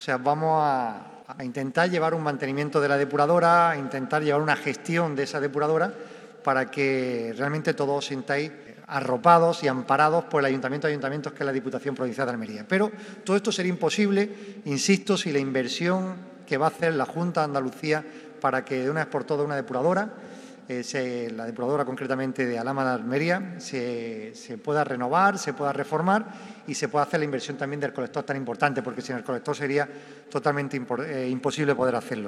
O sea, vamos a intentar llevar un mantenimiento de la depuradora, a intentar llevar una gestión de esa depuradora para que realmente todos os sintáis arropados y amparados por el Ayuntamiento de Ayuntamientos, que es la Diputación Provincial de Almería. Pero todo esto sería imposible, insisto, si la inversión que va a hacer la Junta de Andalucía para que de una vez por todas una depuradora, la depuradora concretamente de Alhama de Almería, se pueda renovar, se pueda reformar y se pueda hacer la inversión también del colector tan importante, porque sin el colector sería totalmente imposible poder hacerlo.